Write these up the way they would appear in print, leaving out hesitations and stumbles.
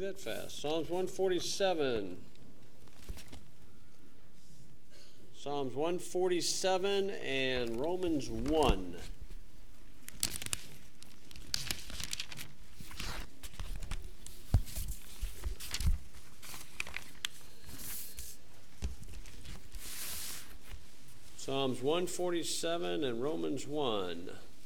That fast. Psalms 147. Psalms 147 and Romans 1. Psalms 147 and Romans 1.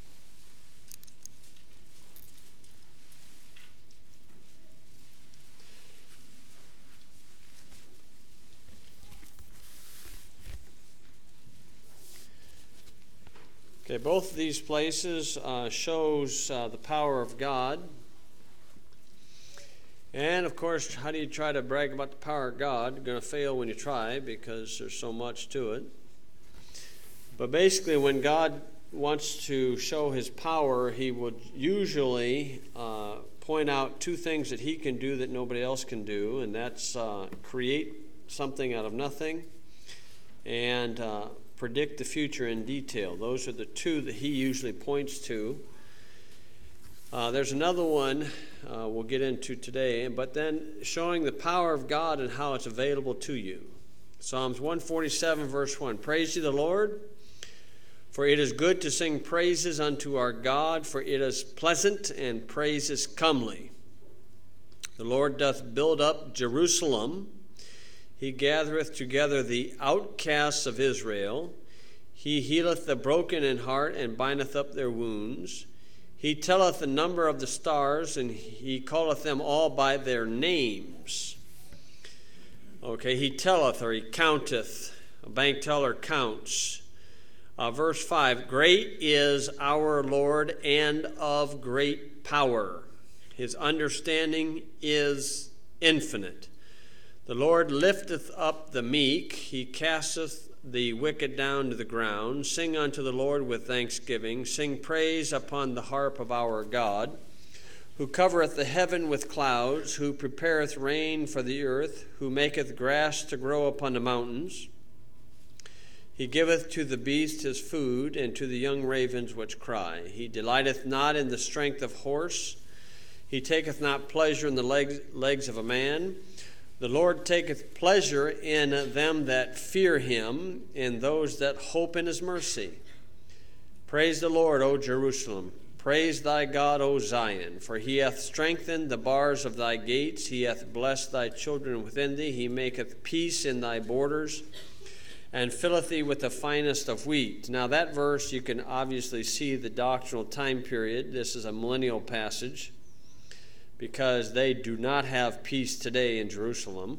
Okay, both of these places shows the power of God. And, of course, how do you try to brag about the power of God? You're going to fail when you try because there's so much to it. But basically, when God wants to show his power, he would usually point out two things that he can do that nobody else can do, and that's create something out of nothing and predict the future in detail. Those are the two that he usually points to. There's another one we'll get into today, but then showing the power of God and how it's available to you. Psalms 147, verse 1. Praise ye the Lord, for it is good to sing praises unto our God, for it is pleasant and praise is comely. The Lord doth build up Jerusalem. He gathereth together the outcasts of Israel. He healeth the broken in heart, and bindeth up their wounds. He telleth the number of the stars, and he calleth them all by their names. Okay, he telleth, or he counteth. A bank teller counts. Verse 5, great is our Lord, and of great power. His understanding is infinite. The Lord lifteth up the meek, he casteth the wicked down to the ground. Sing unto the Lord with thanksgiving, sing praise upon the harp of our God, who covereth the heaven with clouds, who prepareth rain for the earth, who maketh grass to grow upon the mountains. He giveth to the beast his food, and to the young ravens which cry. He delighteth not in the strength of horse, he taketh not pleasure in the legs of a man. The Lord taketh pleasure in them that fear him, in those that hope in his mercy. Praise the Lord, O Jerusalem. Praise thy God, O Zion. For he hath strengthened the bars of thy gates. He hath blessed thy children within thee. He maketh peace in thy borders, and filleth thee with the finest of wheat. Now that verse, you can obviously see the doctrinal time period. This is a millennial passage, because they do not have peace today in Jerusalem.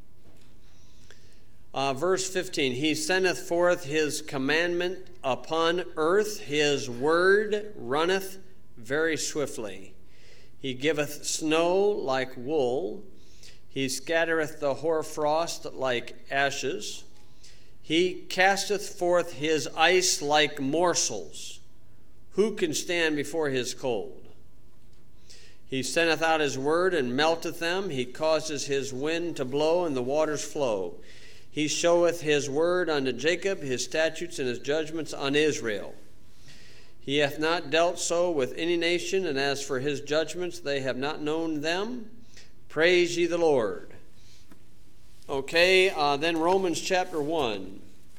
Verse 15, he sendeth forth his commandment upon earth, his word runneth very swiftly. He giveth snow like wool, he scattereth the hoarfrost like ashes. He casteth forth his ice like morsels. Who can stand before his cold? He sendeth out his word and melteth them. He causes his wind to blow and the waters flow. He showeth his word unto Jacob, his statutes and his judgments on Israel. He hath not dealt so with any nation, and as for his judgments, they have not known them. Praise ye the Lord. Okay, then Romans chapter 1.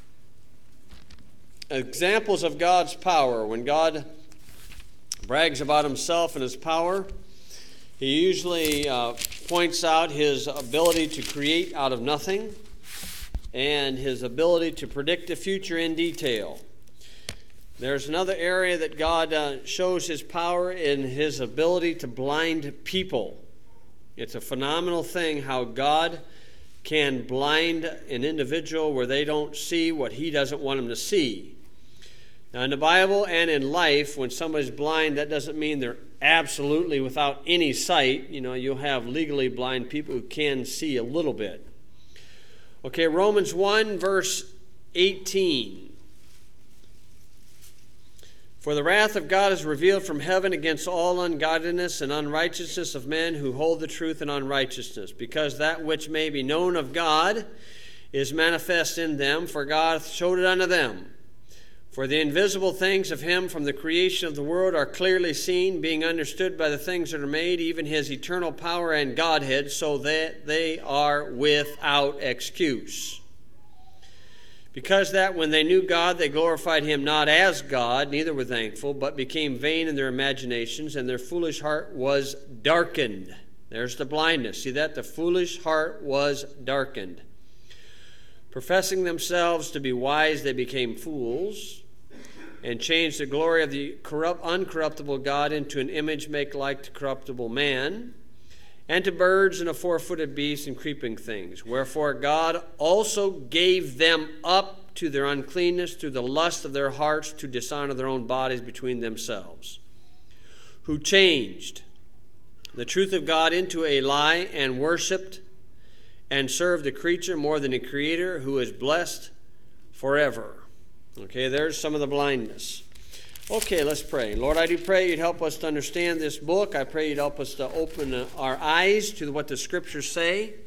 Examples of God's power. When God brags about himself and his power, he usually points out his ability to create out of nothing and his ability to predict the future in detail. There's another area that God shows his power in his ability to blind people. It's a phenomenal thing how God can blind an individual where they don't see what he doesn't want them to see. Now, in the Bible and in life, when somebody's blind, that doesn't mean they're absolutely without any sight. You know, you'll have legally blind people who can see a little bit. Okay, Romans 1, verse 18. For the wrath of God is revealed from heaven against all ungodliness and unrighteousness of men who hold the truth in unrighteousness, because that which may be known of God is manifest in them, for God showed it unto them. For the invisible things of him from the creation of the world are clearly seen, being understood by the things that are made, even his eternal power and Godhead, so that they are without excuse. Because that when they knew God, they glorified him not as God, neither were thankful, but became vain in their imaginations, and their foolish heart was darkened. There's the blindness. See that? The foolish heart was darkened. Professing themselves to be wise, they became fools, and changed the glory of the uncorruptible God into an image made like to corruptible man, and to birds and to four-footed beasts and creeping things. Wherefore God also gave them up to their uncleanness through the lust of their hearts, to dishonor their own bodies between themselves, who changed the truth of God into a lie, and worshipped and served the creature more than the Creator, who is blessed forever. Okay, there's some of the blindness. Okay, let's pray. Lord, I do pray you'd help us to understand this book. I pray you'd help us to open our eyes to what the Scriptures say.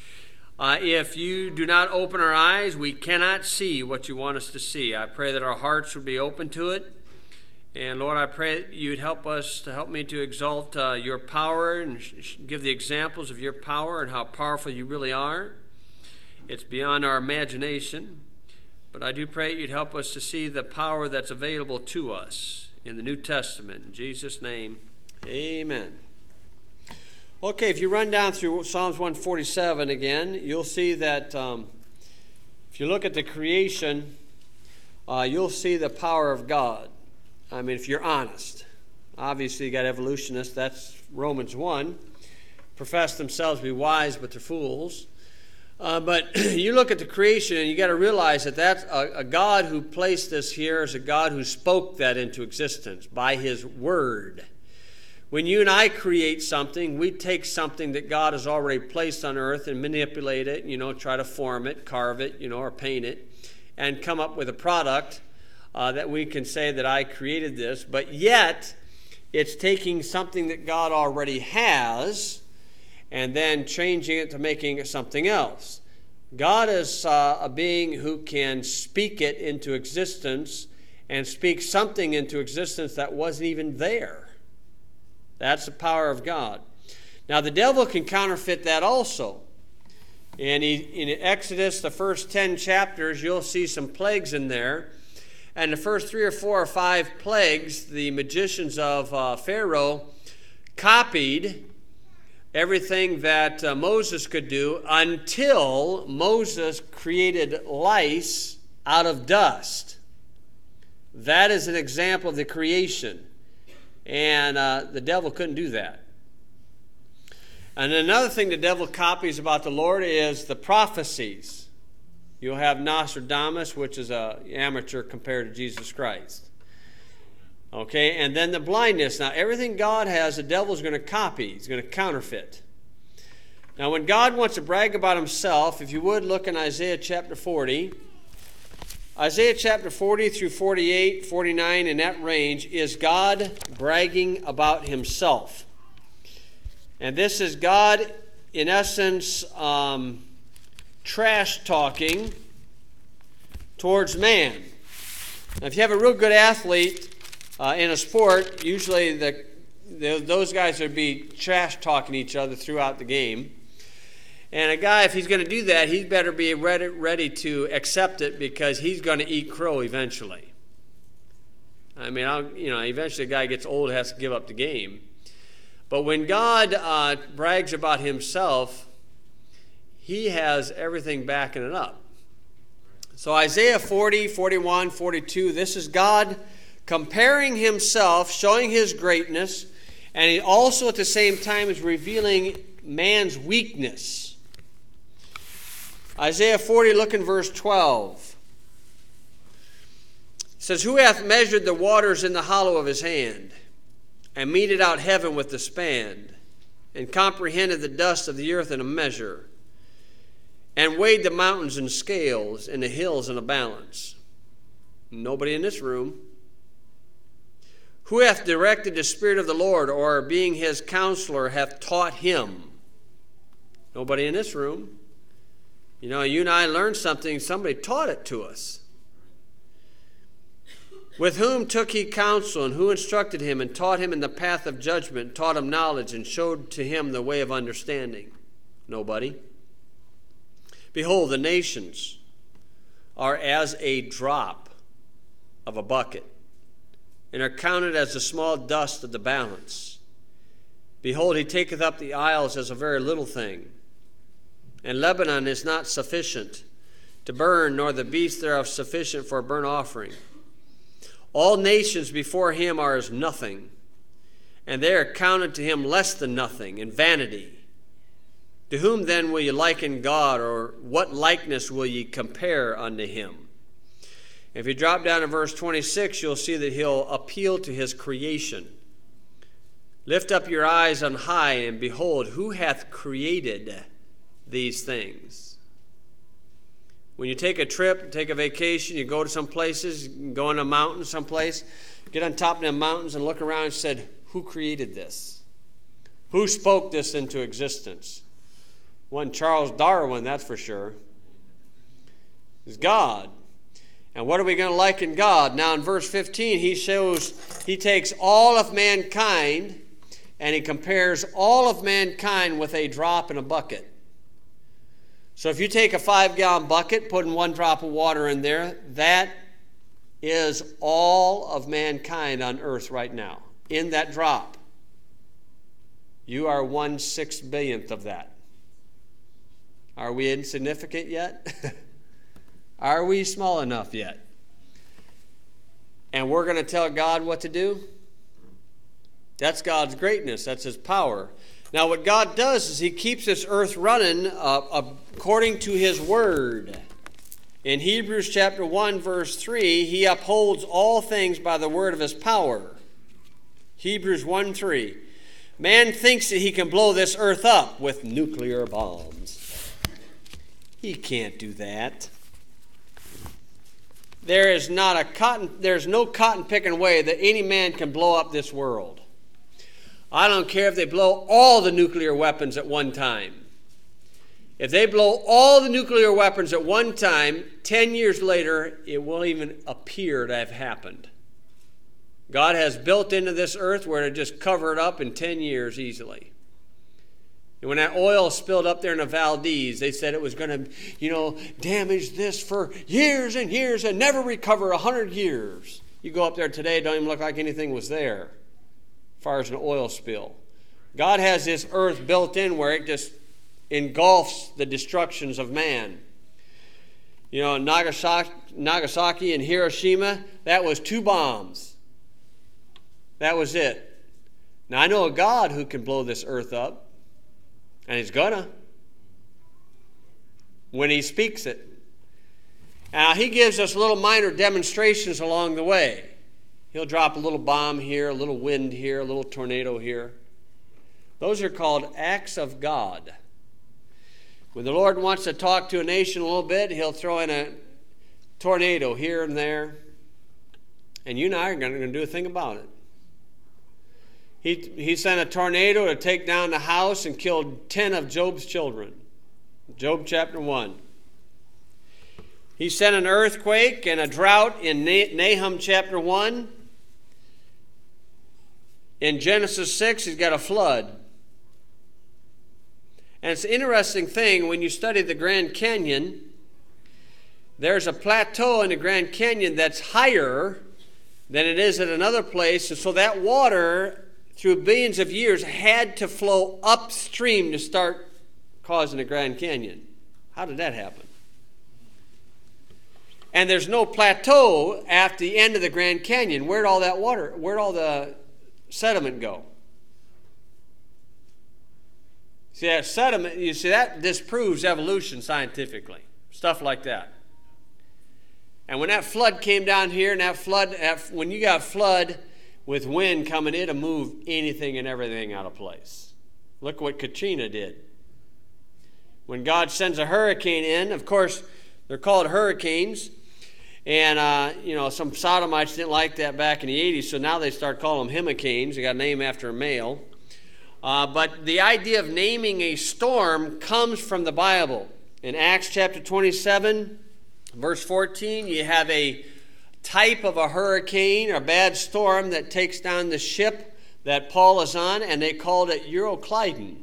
If you do not open our eyes, we cannot see what you want us to see. I pray that our hearts would be open to it. And Lord, I pray that you'd help me to exalt your power and give the examples of your power and how powerful you really are. It's beyond our imagination. But I do pray you'd help us to see the power that's available to us in the New Testament. In Jesus' name, amen. Okay, if you run down through Psalms 147 again, you'll see that if you look at the creation, you'll see the power of God. I mean, if you're honest. Obviously, you got evolutionists. That's Romans 1. Profess themselves to be wise, but they're fools. But you look at the creation, and you got to realize that that's a God who placed this here is a God who spoke that into existence by his word. When you and I create something, we take something that God has already placed on earth and manipulate it, try to form it, carve it, or paint it, and come up with a product that we can say that I created this. But yet, it's taking something that God already has and then changing it to making it something else. God is a being who can speak it into existence and speak something into existence that wasn't even there. That's the power of God. Now, the devil can counterfeit that also. And in Exodus, the first 10 chapters, you'll see some plagues in there. And the first 3 or 4 or 5 plagues, the magicians of Pharaoh copied everything that Moses could do until Moses created lice out of dust. That is an example of the creation. And the devil couldn't do that. And another thing the devil copies about the Lord is the prophecies. You'll have Nostradamus, which is an amateur compared to Jesus Christ. Okay, and then the blindness. Now, everything God has, the devil's going to copy. He's going to counterfeit. Now, when God wants to brag about himself, if you would look in Isaiah chapter 40. Isaiah chapter 40 through 48, 49, in that range, is God bragging about himself. And this is God, in essence, trash talking towards man. Now, if you have a real good athlete in a sport, usually those guys would be trash talking each other throughout the game. And a guy, if he's going to do that, he better be ready to accept it, because he's going to eat crow eventually. I mean, eventually a guy gets old, has to give up the game. But when God brags about himself, he has everything backing it up. So Isaiah 40, 41, 42, this is God comparing himself, showing his greatness, and he also at the same time is revealing man's weakness. Isaiah 40, look in verse 12. It says, "Who hath measured the waters in the hollow of his hand, and meted out heaven with the span, and comprehended the dust of the earth in a measure, and weighed the mountains in scales, and the hills in a balance?" Nobody in this room. "Who hath directed the Spirit of the Lord, or being his counselor hath taught him?" Nobody in this room. You and I learned something, somebody taught it to us. With whom took he counsel, and who instructed him, and taught him in the path of judgment, taught him knowledge, and showed to him the way of understanding? Nobody. Behold, the nations are as a drop of a bucket, and are counted as the small dust of the balance. Behold, he taketh up the isles as a very little thing. And Lebanon is not sufficient to burn, nor the beasts thereof sufficient for a burnt offering. All nations before him are as nothing, and they are counted to him less than nothing, and vanity. To whom then will ye liken God, or what likeness will ye compare unto him? If you drop down to verse 26, you'll see that he'll appeal to his creation. Lift up your eyes on high, and behold, who hath created these things? When you take a trip, take a vacation, you go to some places, you go on a mountain someplace, get on top of the mountains and look around and said, who created this? Who spoke this into existence? One Charles Darwin, that's for sure. It's God. And what are we going to liken God? Now in verse 15, he takes all of mankind and he compares all of mankind with a drop in a bucket. So if you take a 5-gallon bucket, putting 1 drop of water in there, that is all of mankind on earth right now. In that drop, you are 1/6 billionth of that. Are we insignificant yet? Are we small enough yet? And we're going to tell God what to do? That's God's greatness. That's his power. Now, what God does is he keeps this earth running according to his word. In Hebrews chapter 1, verse 3, he upholds all things by the word of his power. Hebrews 1:3. Man thinks that he can blow this earth up with nuclear bombs. He can't do that. There's no cotton picking way that any man can blow up this world. I don't care if they blow all the nuclear weapons at one time. If they blow all the nuclear weapons at one time, 10 years later, it won't even appear to have happened. God has built into this earth where it just cover it up in 10 years easily. And when that oil spilled up there in the Valdez, they said it was going to, damage this for years and years and never recover 100 years. You go up there today, it don't even look like anything was there. As far as an oil spill. God has this earth built in where it just engulfs the destructions of man. Nagasaki and Hiroshima, that was 2 bombs. That was it. Now I know a God who can blow this earth up, and he's gonna. When he speaks it. Now he gives us little minor demonstrations along the way. He'll drop a little bomb here, a little wind here, a little tornado here. Those are called acts of God. When the Lord wants to talk to a nation a little bit, he'll throw in a tornado here and there. And you and I are going to do a thing about it. He sent a tornado to take down the house and killed 10 of Job's children. Job chapter 1. He sent an earthquake and a drought in Nahum chapter 1. In Genesis 6, he's got a flood. And it's an interesting thing, when you study the Grand Canyon, there's a plateau in the Grand Canyon that's higher than it is at another place. And so that water, through billions of years, had to flow upstream to start causing the Grand Canyon. How did that happen? And there's no plateau at the end of the Grand Canyon. Where'd all the sediment go? See, that sediment, that disproves evolution scientifically. Stuff like that. And when that flood came down here, and when you got flood with wind coming, it'll move anything and everything out of place. Look what Katrina did. When God sends a hurricane in, of course, they're called hurricanes. And, some sodomites didn't like that back in the 80s, so now they start calling them hurricanes. They got a name after a male. But the idea of naming a storm comes from the Bible. In Acts chapter 27, verse 14, you have a type of a hurricane or bad storm that takes down the ship that Paul is on, and they called it Euroclydon.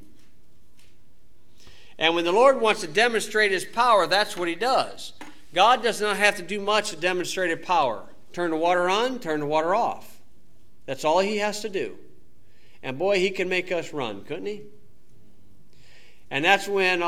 And when the Lord wants to demonstrate his power, that's what he does. God does not have to do much to demonstrate his power. Turn the water on, turn the water off. That's all he has to do. And boy, he can make us run, couldn't he? And that's when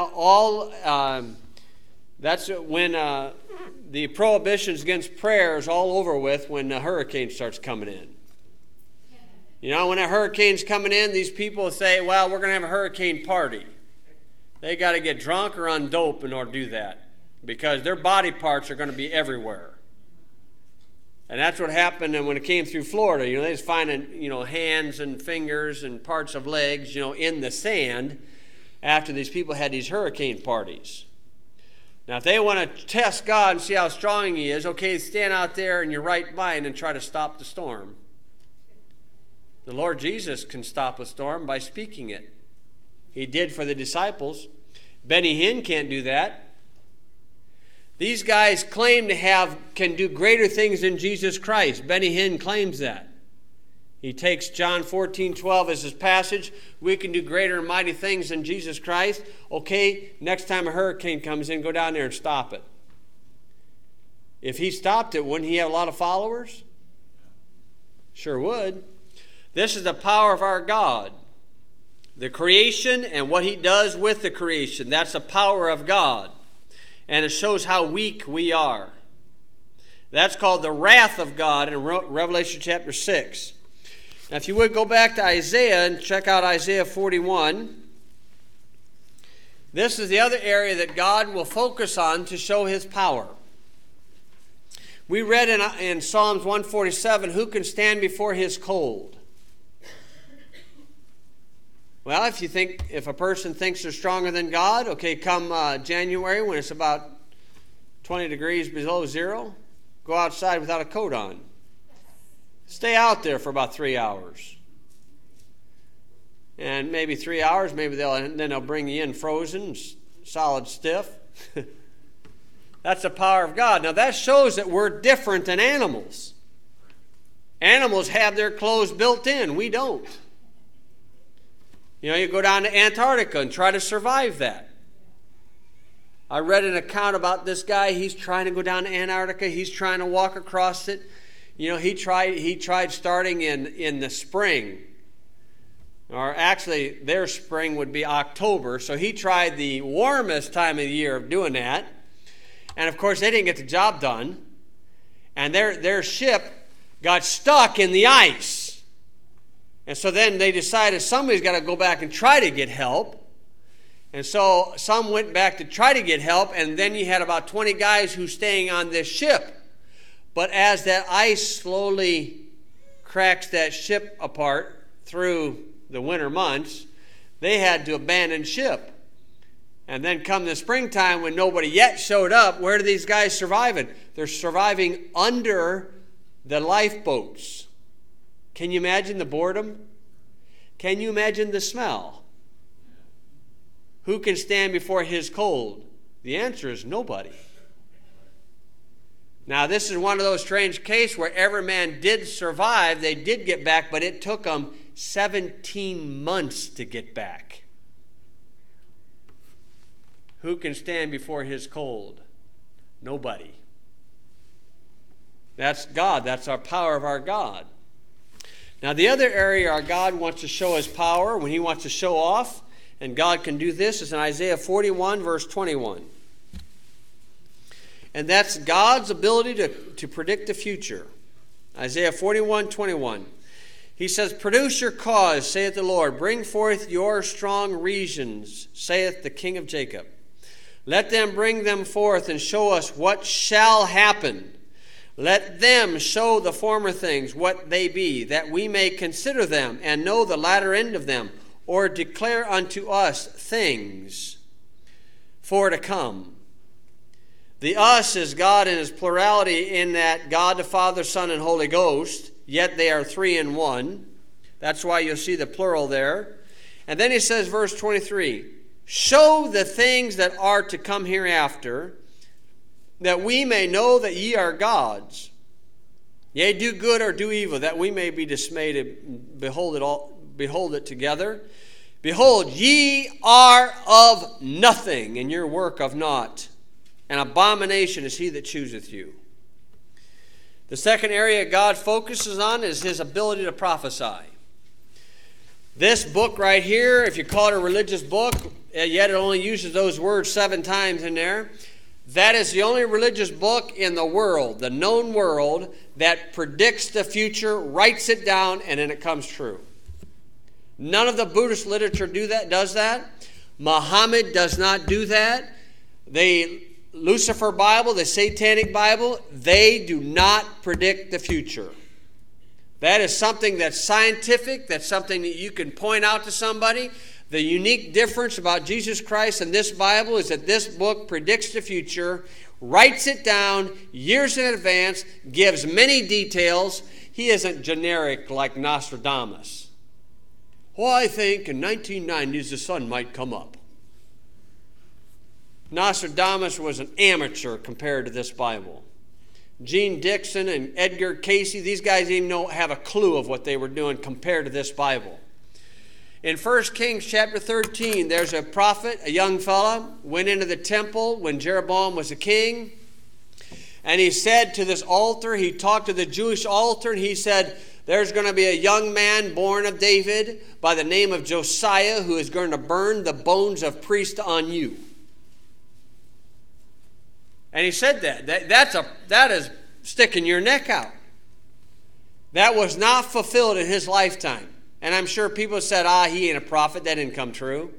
the prohibitions against prayer is all over with, when the hurricane starts coming in. You know, when a hurricane's coming in, these people say, well, we're going to have a hurricane party. They got to get drunk or on dope in order to do that, because their body parts are going to be everywhere. And that's what happened when it came through Florida. You know, they was finding, hands and fingers and parts of legs, in the sand after these people had these hurricane parties. Now, if they want to test God and see how strong he is, okay, stand out there in your right mind and try to stop the storm. The Lord Jesus can stop a storm by speaking it. He did for the disciples. Benny Hinn can't do that. These guys claim can do greater things than Jesus Christ. Benny Hinn claims that. He takes John 14:12 as his passage. We can do greater and mighty things than Jesus Christ. Okay, next time a hurricane comes in, go down there and stop it. If he stopped it, wouldn't he have a lot of followers? Sure would. This is the power of our God. The creation and what he does with the creation. That's the power of God. And it shows how weak we are. That's called the wrath of God in Revelation chapter 6. Now, if you would go back to Isaiah and check out Isaiah 41. This is the other area that God will focus on to show his power. We read in Psalms 147, who can stand before his cold? Well, if a person thinks they're stronger than God, okay, come January when it's about 20 degrees below zero, go outside without a coat on. Stay out there for about 3 hours. And maybe 3 hours, maybe they'll bring you in frozen, solid stiff. That's the power of God. Now that shows that we're different than animals. Animals have their clothes built in. We don't. You go down to Antarctica and try to survive that. I read an account about this guy. He's trying to go down to Antarctica. He's trying to walk across it. He tried starting in the spring. Or actually, their spring would be October. So he tried the warmest time of the year of doing that. And of course, they didn't get the job done. And their ship got stuck in the ice. And so then they decided somebody's got to go back and try to get help. And so some went back to try to get help, and then you had about 20 guys who staying on this ship. But as that ice slowly cracks that ship apart through the winter months, they had to abandon ship. And then come the springtime when nobody yet showed up, where are these guys surviving? They're surviving under the lifeboats. Can you imagine the boredom? Can you imagine the smell? Who can stand before his cold? The answer is nobody. Now, this is one of those strange cases where every man did survive. They did get back, but it took them 17 months to get back. Who can stand before his cold? Nobody. That's God. That's our power of our God. Now, the other area our God wants to show his power, when he wants to show off, and God can do this, is in Isaiah 41, verse 21. And that's God's ability to predict the future. Isaiah 41, 21. He says, "Produce your cause, saith the Lord. Bring forth your strong reasons, saith the King of Jacob. Let them bring them forth and show us what shall happen. Let them show the former things what they be, that we may consider them and know the latter end of them, or declare unto us things for to come." The us is God in his plurality, in that God the Father, Son, and Holy Ghost, yet they are three in one. That's why you'll see the plural there. And then he says, verse 23, "Show the things that are to come hereafter, that we may know that ye are gods. Yea, do good or do evil, that we may be dismayed and behold it together. Behold, ye are of nothing, and your work of naught. An abomination is he that chooseth you. The second area God focuses on is his ability to prophesy. This book right here, if you call it a religious book, yet it only uses those words 7 times in there, that is the only religious book in the world, the known world, that predicts the future, writes it down, and then it comes true. None of the Buddhist literature does that. Muhammad does not do that. The Lucifer Bible, the Satanic Bible, they do not predict the future. That is something that's scientific, that's something that you can point out to somebody. The unique difference about Jesus Christ and this Bible is that this book predicts the future, writes it down years in advance, gives many details. He isn't generic like Nostradamus. Well, I think in 1990s the sun might come up. Nostradamus was an amateur compared to this Bible. Gene Dixon and Edgar Casey, these guys didn't even have a clue of what they were doing compared to this Bible. In 1 Kings chapter 13, there's a prophet, a young fella, went into the temple when Jeroboam was a king. And he said to this altar, he talked to the Jewish altar, and he said, there's going to be a young man born of David by the name of Josiah who is going to burn the bones of priests on you. And he said that is sticking your neck out. That was not fulfilled in his lifetime. And I'm sure people said, he ain't a prophet. That didn't come true.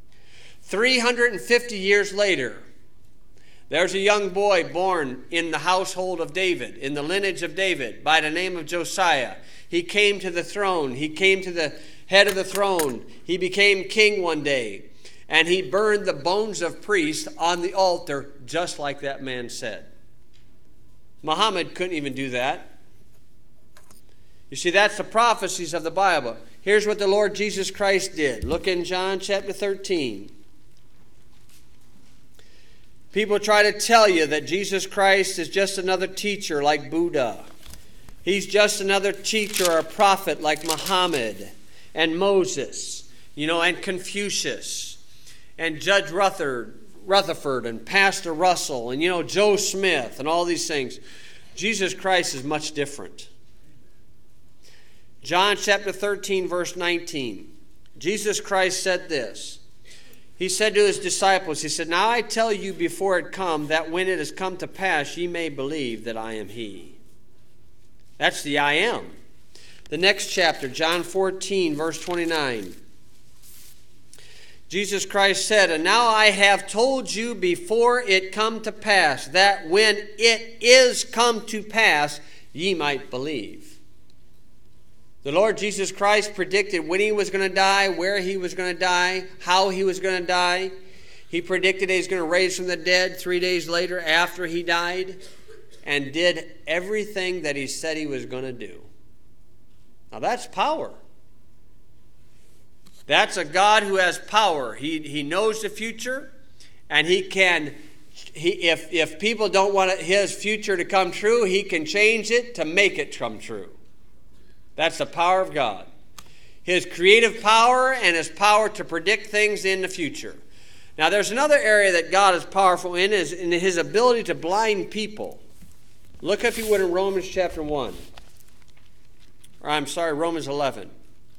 350 years later, there's a young boy born in the household of David, in the lineage of David, by the name of Josiah. He came to the throne. He came to the head of the throne. He became king one day. And he burned the bones of priests on the altar, just like that man said. Muhammad couldn't even do that. You see, that's the prophecies of the Bible. Here's what the Lord Jesus Christ did. Look in John chapter 13. People try to tell you that Jesus Christ is just another teacher like Buddha. He's just another teacher or a prophet like Muhammad and Moses, and Confucius and Judge Rutherford and Pastor Russell and, Joe Smith and all these things. Jesus Christ is much different. John chapter 13, verse 19. Jesus Christ said this. He said to his disciples, he said, now I tell you before it come, that when it has come to pass, ye may believe that I am he. That's the I am. The next chapter, John 14, verse 29. Jesus Christ said, and now I have told you before it come to pass, that when it is come to pass, ye might believe. The Lord Jesus Christ predicted when he was going to die, where he was going to die, how he was going to die. He predicted he was going to raise from the dead 3 days later after he died, and did everything that he said he was going to do. Now that's power. That's a God who has power. He knows the future, and he can, if people don't want his future to come true, he can change it to make it come true. That's the power of God. His creative power and his power to predict things in the future. Now there's another area that God is powerful in, is in his ability to blind people. Look, if you would, in Romans chapter 1. Romans 11.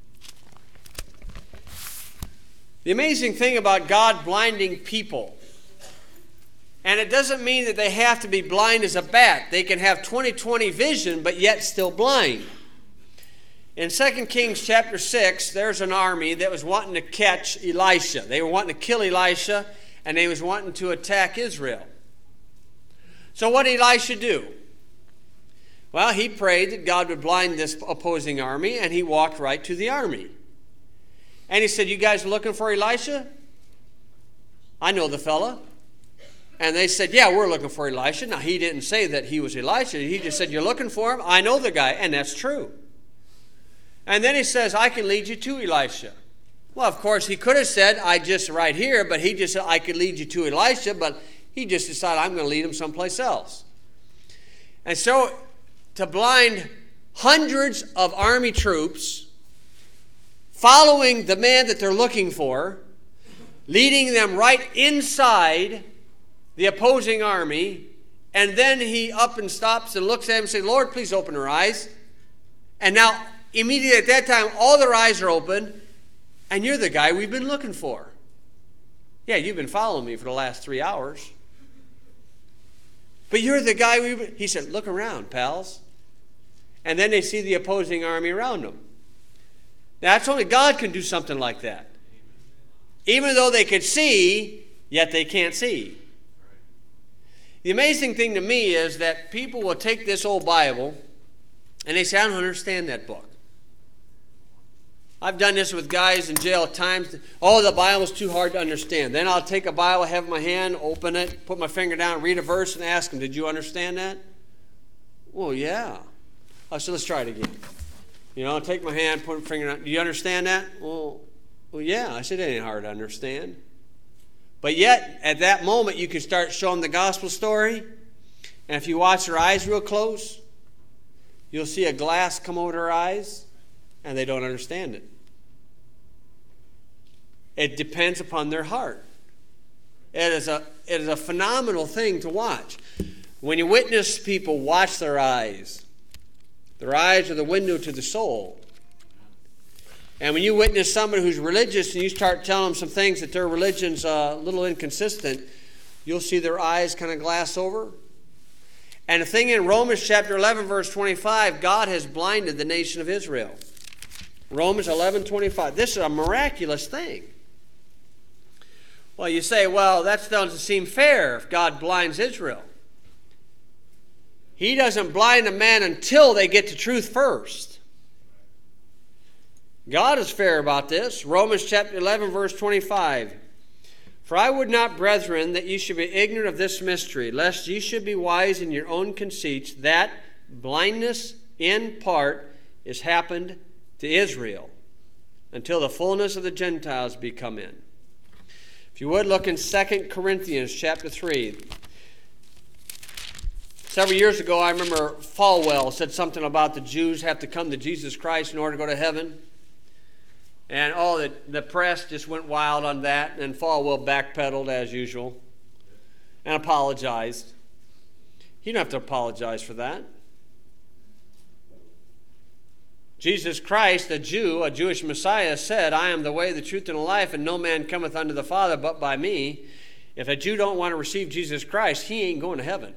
The amazing thing about God blinding people, and it doesn't mean that they have to be blind as a bat. They can have 20/20 vision, but yet still blind. In 2 Kings chapter 6, there's an army that was wanting to catch Elisha. They were wanting to kill Elisha, and they was wanting to attack Israel. So what did Elisha do? Well, he prayed that God would blind this opposing army, and he walked right to the army. And he said, you guys are looking for Elisha? I know the fella. And they said, yeah, we're looking for Elisha. Now, he didn't say that he was Elisha. He just said, you're looking for him? I know the guy. And that's true. And then he says, I can lead you to Elisha. Well, of course, he could have said, I just right here, but he just said, I could lead you to Elisha, but he just decided I'm going to lead him someplace else. And so to blind hundreds of army troops, following the man that they're looking for, leading them right inside the opposing army, and then he up and stops and looks at him and says, Lord, please open her eyes. And now, immediately at that time, all their eyes are open, and you're the guy we've been looking for. Yeah, you've been following me for the last 3 hours. But you're the guy he said, look around, pals. And then they see the opposing army around them. Now, that's only God can do something like that. Even though they could see, yet they can't see. The amazing thing to me is that people will take this old Bible and they say, I don't understand that book. I've done this with guys in jail at times. Oh, the Bible's too hard to understand. Then I'll take a Bible, have it in my hand, open it, put my finger down, read a verse, and ask them, did you understand that? Well, yeah. So let's try it again. I'll take my hand, put my finger down. Do you understand that? Well, yeah. I said, it ain't hard to understand. But yet, at that moment, you can start showing the gospel story. And if you watch their eyes real close, you'll see a glass come over their eyes, and they don't understand it. It depends upon their heart. It is a phenomenal thing to watch. When you witness people, watch their eyes. Their eyes are the window to the soul. And when you witness somebody who's religious and you start telling them some things that their religion's a little inconsistent, you'll see their eyes kind of glass over. And the thing in Romans chapter 11, verse 25, God has blinded the nation of Israel. Romans 11:25. This is a miraculous thing. Well, you say, well, that doesn't seem fair if God blinds Israel. He doesn't blind a man until they get to truth first. God is fair about this. Romans chapter 11, verse 25. For I would not, brethren, that ye should be ignorant of this mystery, lest ye should be wise in your own conceits, that blindness in part is happened to Israel, until the fullness of the Gentiles be come in. If you would, look in 2 Corinthians chapter 3. Several years ago, I remember Falwell said something about the Jews have to come to Jesus Christ in order to go to heaven. And the press just went wild on that, and Falwell backpedaled as usual and apologized. You don't have to apologize for that. Jesus Christ, a Jew, a Jewish Messiah, said, I am the way, the truth, and the life, and no man cometh unto the Father but by me. If a Jew don't want to receive Jesus Christ, he ain't going to heaven.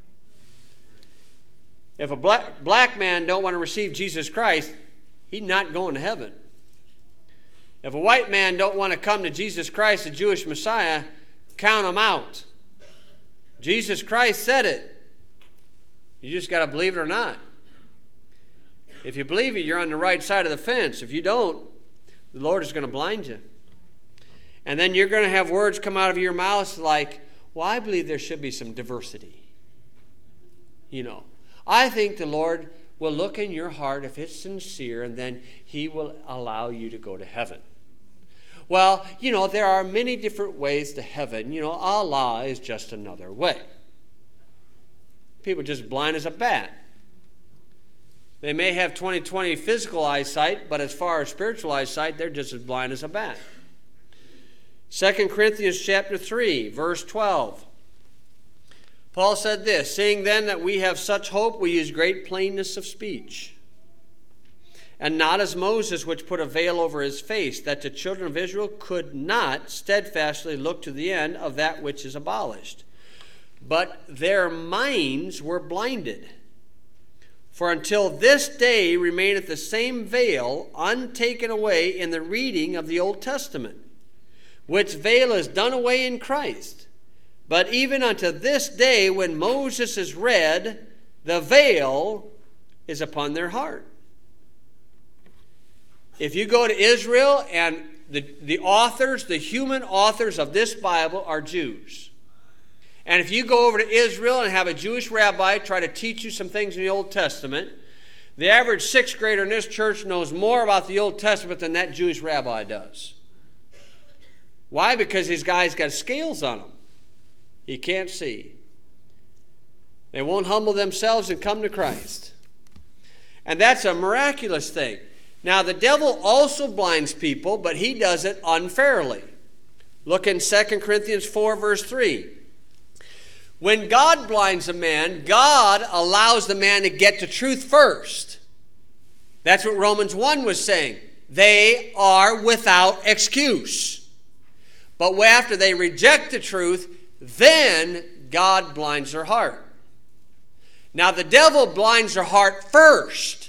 If a black man don't want to receive Jesus Christ, he's not going to heaven. If a white man don't want to come to Jesus Christ, the Jewish Messiah, count him out. Jesus Christ said it. You just got to believe it or not. If you believe it, you're on the right side of the fence. If you don't, the Lord is going to blind you. And then you're going to have words come out of your mouth like, well, I believe there should be some diversity. I think the Lord will look in your heart if it's sincere, and then he will allow you to go to heaven. Well, there are many different ways to heaven. Allah is just another way. People are just blind as a bat. They may have 20/20 physical eyesight, but as far as spiritual eyesight, they're just as blind as a bat. 2 Corinthians chapter 3, verse 12. Paul said this, seeing then that we have such hope, we use great plainness of speech. And not as Moses, which put a veil over his face, that the children of Israel could not steadfastly look to the end of that which is abolished. But their minds were blinded. For until this day remaineth the same veil untaken away in the reading of the Old Testament, which veil is done away in Christ. But even unto this day, when Moses is read, the veil is upon their heart. If you go to Israel, and the authors, the human authors of this Bible are Jews. And if you go over to Israel and have a Jewish rabbi try to teach you some things in the Old Testament, the average sixth grader in this church knows more about the Old Testament than that Jewish rabbi does. Why? Because these guys got scales on them. He can't see. They won't humble themselves and come to Christ. And that's a miraculous thing. Now, the devil also blinds people, but he does it unfairly. Look in 2 Corinthians 4, verse 3. When God blinds a man, God allows the man to get to truth first. That's what Romans 1 was saying. They are without excuse. But after they reject the truth, then God blinds their heart. Now, the devil blinds their heart first,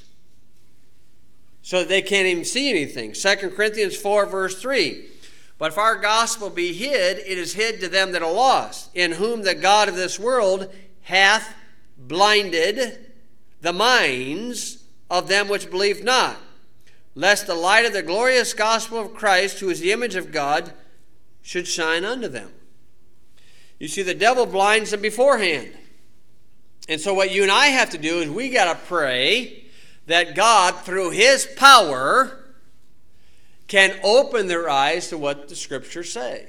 so that they can't even see anything. 2 Corinthians 4, verse 3. But if our gospel be hid, it is hid to them that are lost, in whom the God of this world hath blinded the minds of them which believe not, lest the light of the glorious gospel of Christ, who is the image of God, should shine unto them. You see, the devil blinds them beforehand. And so what you and I have to do is we got to pray that God, through his power, can open their eyes to what the Scriptures say.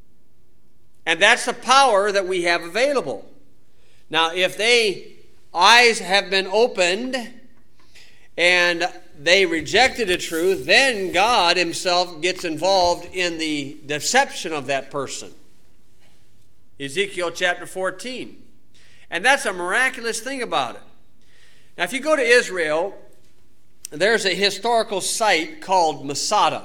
And that's the power that we have available. Now, if eyes have been opened and they rejected the truth, then God himself gets involved in the deception of that person. Ezekiel chapter 14. And that's a miraculous thing about it. Now, if you go to Israel, there's a historical site called Masada.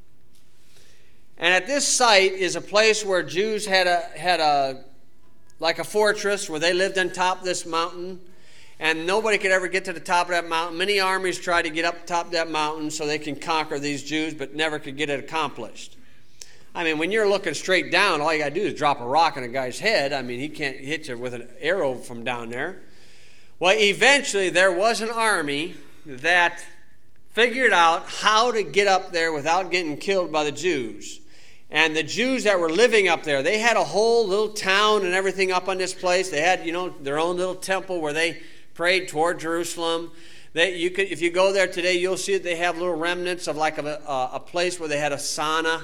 And at this site is a place where Jews had a fortress where they lived on top of this mountain, and nobody could ever get to the top of that mountain. Many armies tried to get up top of that mountain so they can conquer these Jews, but never could get it accomplished. I mean, when you're looking straight down, all you got to do is drop a rock on a guy's head. I mean, he can't hit you with an arrow from down there. Well, eventually there was an army that figured out how to get up there without getting killed by the Jews. And the Jews that were living up there, they had a whole little town and everything up on this place. They had, their own little temple where they prayed toward Jerusalem. If you go there today, you'll see that they have little remnants of like a place where they had a sauna,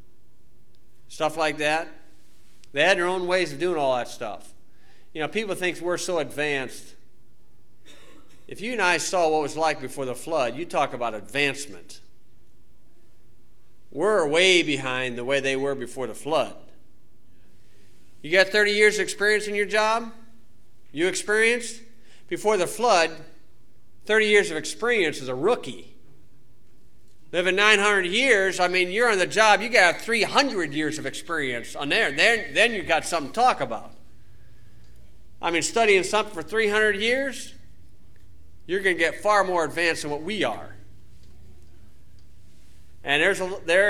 stuff like that. They had their own ways of doing all that stuff. People think we're so advanced. If you and I saw what it was like before the flood, you talk about advancement. We're way behind the way they were before the flood. You got 30 years experience in your job? You experienced? Before the flood, 30 years of experience as a rookie. Living 900 years, you're on the job, you got 300 years of experience on there. Then you got something to talk about. Studying something for 300 years, you're going to get far more advanced than what we are. And if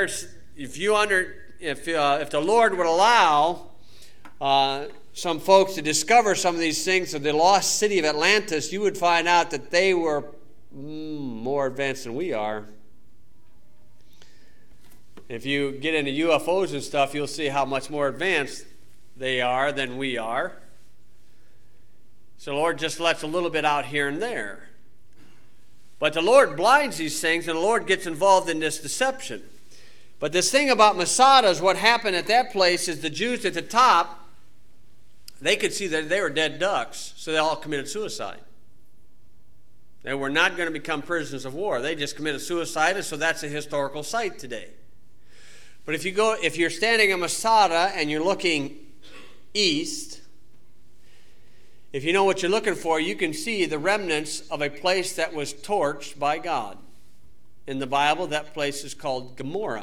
the Lord would allow some folks to discover some of these things of the lost city of Atlantis, you would find out that they were more advanced than we are. If you get into UFOs and stuff, you'll see how much more advanced they are than we are. So the Lord just lets a little bit out here and there. But the Lord blinds these things, and the Lord gets involved in this deception. But this thing about Masada is what happened at that place is the Jews at the top, they could see that they were dead ducks, so they all committed suicide. They were not going to become prisoners of war. They just committed suicide, and so that's a historical site today. But if you're standing in Masada and you're looking east, if you know what you're looking for, you can see the remnants of a place that was torched by God. In the Bible, that place is called Gomorrah.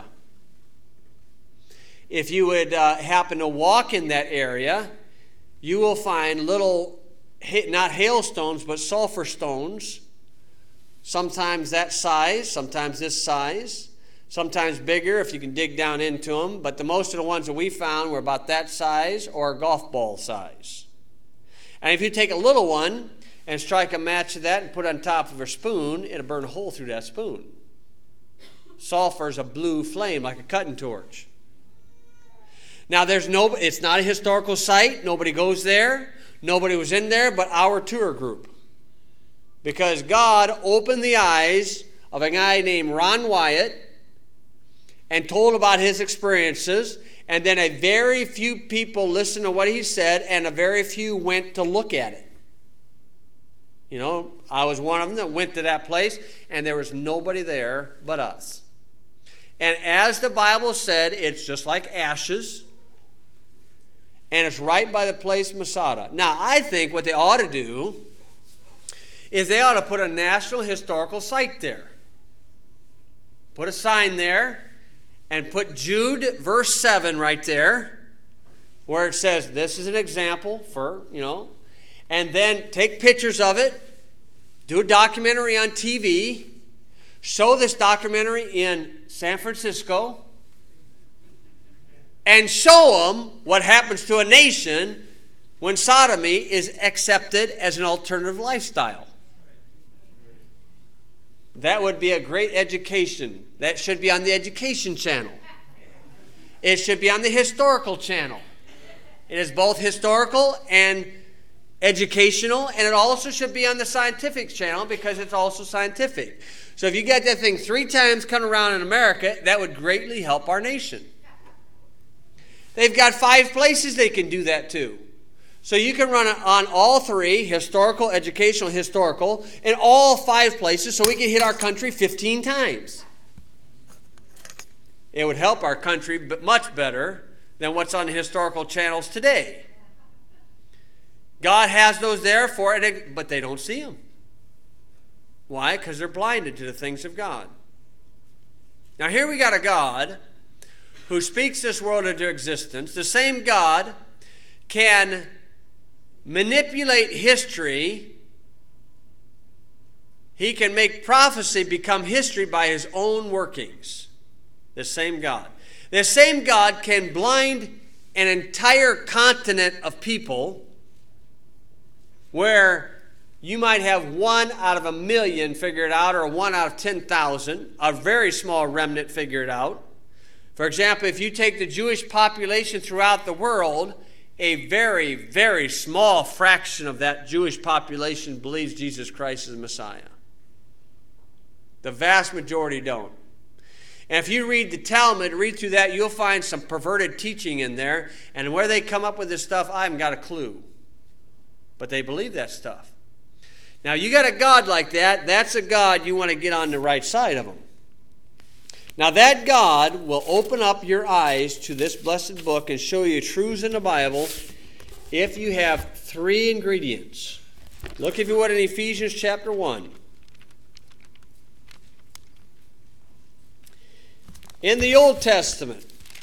If you would happen to walk in that area, you will find little, not hailstones, but sulfur stones, sometimes that size, sometimes this size, sometimes bigger if you can dig down into them, but most of the ones that we found were about that size or a golf ball size. And if you take a little one and strike a match to that and put it on top of a spoon, it'll burn a hole through that spoon. Sulfur is a blue flame like a cutting torch. Now it's not a historical site. Nobody goes there. Nobody was in there but our tour group. Because God opened the eyes of a guy named Ron Wyatt and told about his experiences. And then a very few people listened to what he said, and a very few went to look at it. You know, I was one of them that went to that place, and there was nobody there but us. And as the Bible said, it's just like ashes, and it's right by the place Masada. Now, I think what they ought to do is they ought to put a national historical site there. Put a sign there, and put Jude verse 7 right there, where it says, this is an example for, and then take pictures of it, do a documentary on TV, show this documentary in San Francisco, and show them what happens to a nation when sodomy is accepted as an alternative lifestyle. That would be a great education. That should be on the education channel. It should be on the historical channel. It is both historical and educational, and it also should be on the scientific channel because it's also scientific. So if you get that thing 3 times coming around in America, that would greatly help our nation. They've got 5 places they can do that too. So you can run it on all 3, historical, educational, historical, in all 5 places so we can hit our country 15 times. It would help our country much better than what's on the historical channels today. God has those there for it, but they don't see them. Why? Because they're blinded to the things of God. Now here we got a God who speaks this world into existence. The same God can manipulate history. He can make prophecy become history by his own workings. The same God. The same God can blind an entire continent of people where you might have 1 out of 1,000,000 figure it out, or 1 out of 10,000, a very small remnant figure it out. For example, if you take the Jewish population throughout the world, a very, very small fraction of that Jewish population believes Jesus Christ is the Messiah. The vast majority don't. And if you read the Talmud, read through that, you'll find some perverted teaching in there. And where they come up with this stuff, I haven't got a clue. But they believe that stuff. Now, you got a God like that. That's a God you want to get on the right side of him. Now, that God will open up your eyes to this blessed book and show you truths in the Bible if you have 3 ingredients. Look, if you would, in Ephesians chapter 1. In the Old Testament,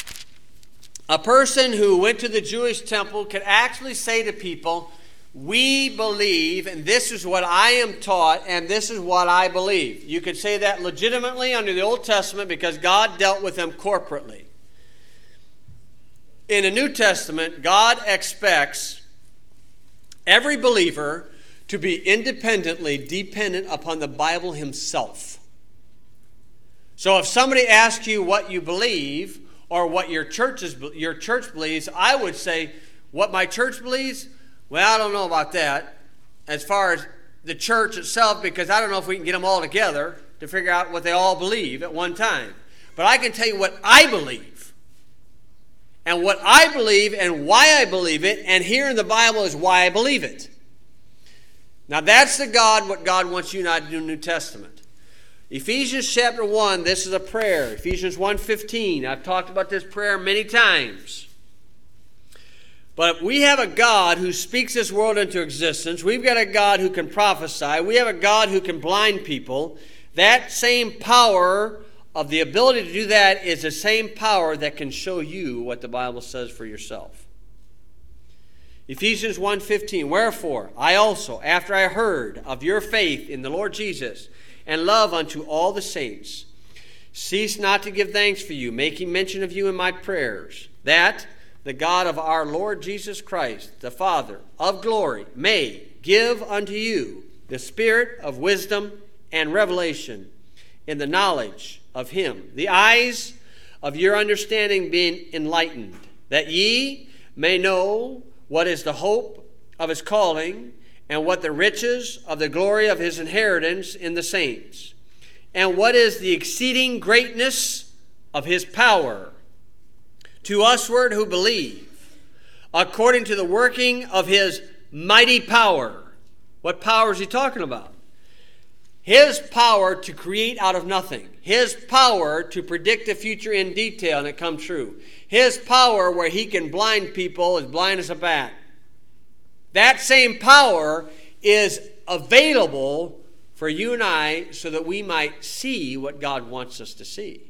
a person who went to the Jewish temple could actually say to people, we believe, and this is what I am taught, and this is what I believe. You could say that legitimately under the Old Testament because God dealt with them corporately. In the New Testament, God expects every believer to be independently dependent upon the Bible himself. So if somebody asks you what you believe or what your church believes, I would say, what my church believes? Well, I don't know about that as far as the church itself, because I don't know if we can get them all together to figure out what they all believe at one time. But I can tell you what I believe. And what I believe and why I believe it, and here in the Bible is why I believe it. Now that's what God wants you and I to do in the New Testament. Ephesians chapter 1, this is a prayer. Ephesians 1:15. I've talked about this prayer many times. But we have a God who speaks this world into existence. We've got a God who can prophesy. We have a God who can blind people. That same power of the ability to do that is the same power that can show you what the Bible says for yourself. Ephesians 1:15. Wherefore, I also, after I heard of your faith in the Lord Jesus and love unto all the saints, cease not to give thanks for you, making mention of you in my prayers, that the God of our Lord Jesus Christ, the Father of glory, may give unto you the spirit of wisdom and revelation in the knowledge of him, the eyes of your understanding being enlightened, that ye may know what is the hope of his calling, and what the riches of the glory of his inheritance in the saints, and what is the exceeding greatness of his power to usward who believe, according to the working of his mighty power, What power is he talking about? His power to create out of nothing. His power to predict the future in detail and it come true. His power where he can blind people as blind as a bat. That same power is available for you and I so that we might see what God wants us to see.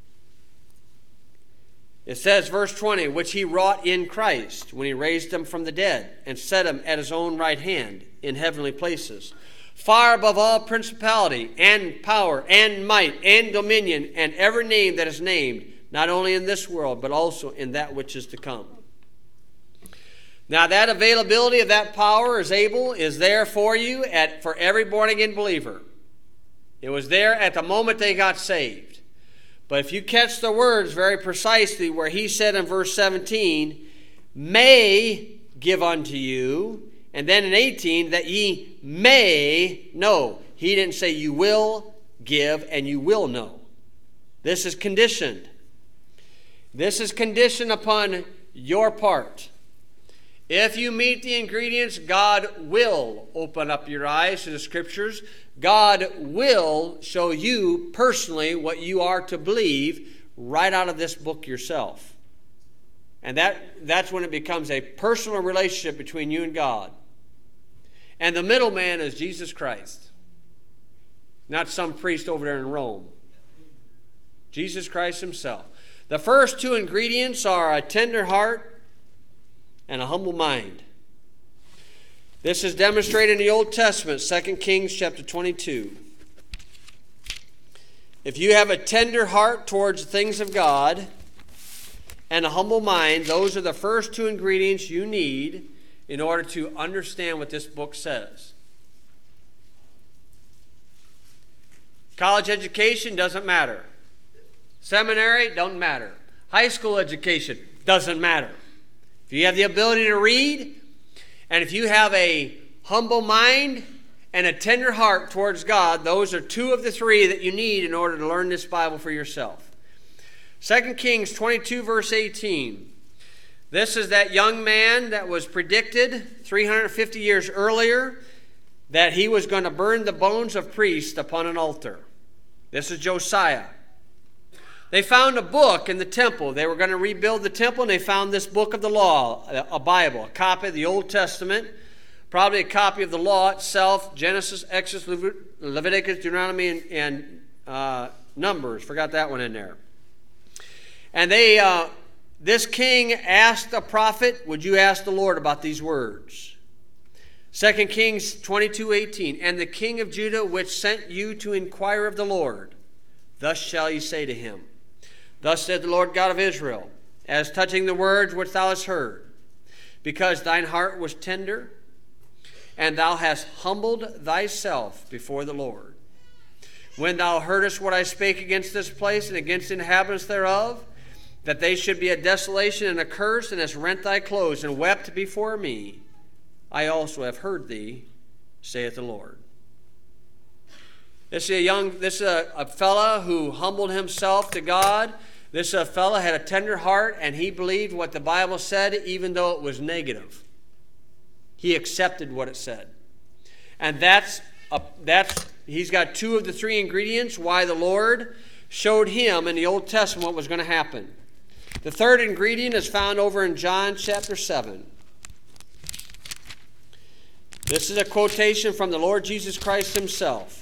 It says, verse 20, which he wrought in Christ when he raised him from the dead and set him at his own right hand in heavenly places, far above all principality and power and might and dominion and every name that is named, not only in this world, but also in that which is to come. Now that availability of that power is there for you for every born-again believer. It was there at the moment they got saved. But if you catch the words very precisely where he said in verse 17, may give unto you, and then in 18, that ye may know. He didn't say you will give and you will know. This is conditioned. This is conditioned upon your part. If you meet the ingredients, God will open up your eyes to the Scriptures. God will show you personally what you are to believe right out of this book yourself. And that's when it becomes a personal relationship between you and God. And the middleman is Jesus Christ. Not some priest over there in Rome. Jesus Christ himself. The first two ingredients are a tender heart and a humble mind. This is demonstrated in the Old Testament, 2 Kings chapter 22. If you have a tender heart towards the things of God and a humble mind, those are the first two ingredients you need in order to understand what this book says. College education doesn't matter. Seminary doesn't matter. High school education doesn't matter. If you have the ability to read, and if you have a humble mind and a tender heart towards God, those are two of the three that you need in order to learn this Bible for yourself. 2 Kings 22 verse 18. This is that young man that was predicted 350 years earlier that he was going to burn the bones of priests upon an altar. This is Josiah. They found a book in the temple. They were going to rebuild the temple, and they found this book of the law, a Bible, a copy of the Old Testament, probably a copy of the law itself, Genesis, Exodus, Leviticus, Deuteronomy, and Numbers. Forgot that one in there. And this king asked a prophet, would you ask the Lord about these words? 2 Kings 22:18, and the king of Judah which sent you to inquire of the Lord, thus shall ye say to him, thus said the Lord God of Israel, as touching the words which thou hast heard, because thine heart was tender, and thou hast humbled thyself before the Lord. When thou heardest what I spake against this place and against the inhabitants thereof, that they should be a desolation and a curse, and hast rent thy clothes and wept before me, I also have heard thee, saith the Lord. This is a fella who humbled himself to God. This fella had a tender heart, and he believed what the Bible said, even though it was negative. He accepted what it said. And he's got two of the three ingredients why the Lord showed him in the Old Testament what was going to happen. The third ingredient is found over in John chapter 7. This is a quotation from the Lord Jesus Christ himself.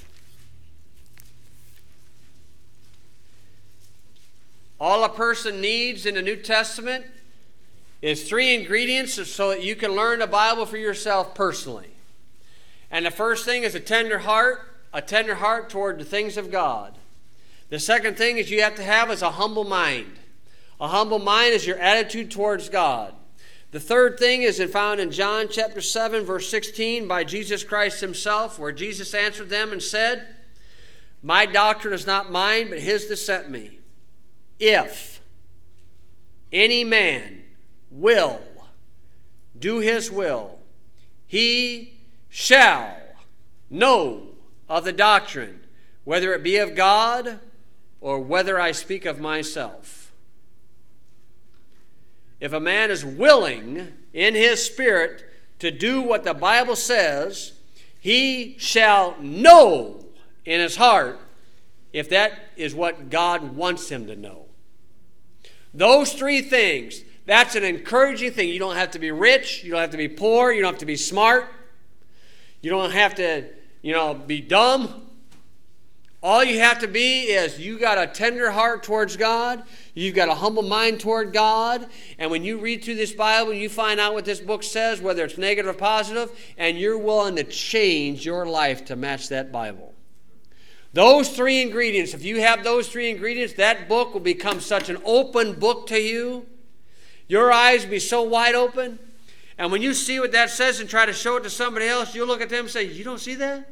All a person needs in the New Testament is three ingredients so that you can learn the Bible for yourself personally. And the first thing is a tender heart toward the things of God. The second thing is you have to have is a humble mind. A humble mind is your attitude towards God. The third thing is found in John chapter 7, verse 16, by Jesus Christ himself, where Jesus answered them and said, my doctrine is not mine, but his that sent me. If any man will do his will, he shall know of the doctrine, whether it be of God or whether I speak of myself. If a man is willing in his spirit to do what the Bible says, he shall know in his heart if that is what God wants him to know. Those three things, that's an encouraging thing. You don't have to be rich. You don't have to be poor. You don't have to be smart. You don't have to, be dumb. All you have to be is you got a tender heart towards God. You've got a humble mind toward God. And when you read through this Bible, you find out what this book says, whether it's negative or positive, and you're willing to change your life to match that Bible. Those three ingredients, if you have those three ingredients, that book will become such an open book to you. Your eyes will be so wide open. And when you see what that says and try to show it to somebody else, you'll look at them and say, you don't see that?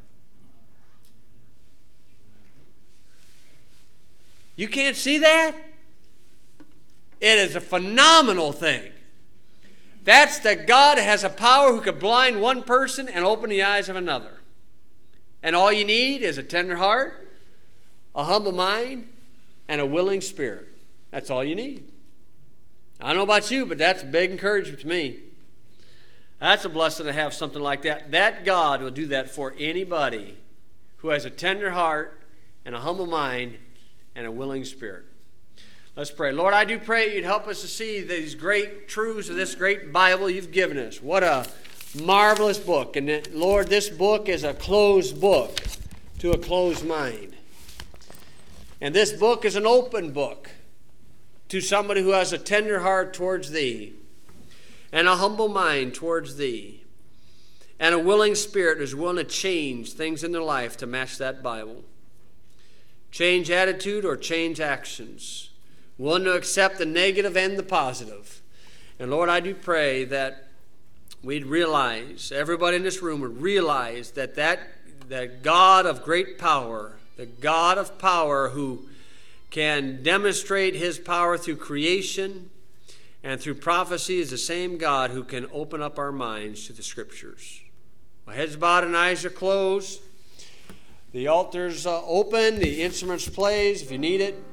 You can't see that? It is a phenomenal thing. That's that God has a power who could blind one person and open the eyes of another. And all you need is a tender heart, a humble mind, and a willing spirit. That's all you need. I don't know about you, but that's a big encouragement to me. That's a blessing to have something like that. That God will do that for anybody who has a tender heart and a humble mind and a willing spirit. Let's pray. Lord, I do pray you'd help us to see these great truths of this great Bible you've given us. What a marvelous book. And Lord, this book is a closed book to a closed mind. And this book is an open book to somebody who has a tender heart towards thee and a humble mind towards thee and a willing spirit who's willing to change things in their life to match that Bible. Change attitude or change actions. Willing to accept the negative and the positive. And Lord, I do pray that we'd realize, everybody in this room would realize that God of great power, the God of power who can demonstrate his power through creation and through prophecy, is the same God who can open up our minds to the Scriptures. My head's bowed and eyes are closed. The altar's open. The instruments plays if you need it.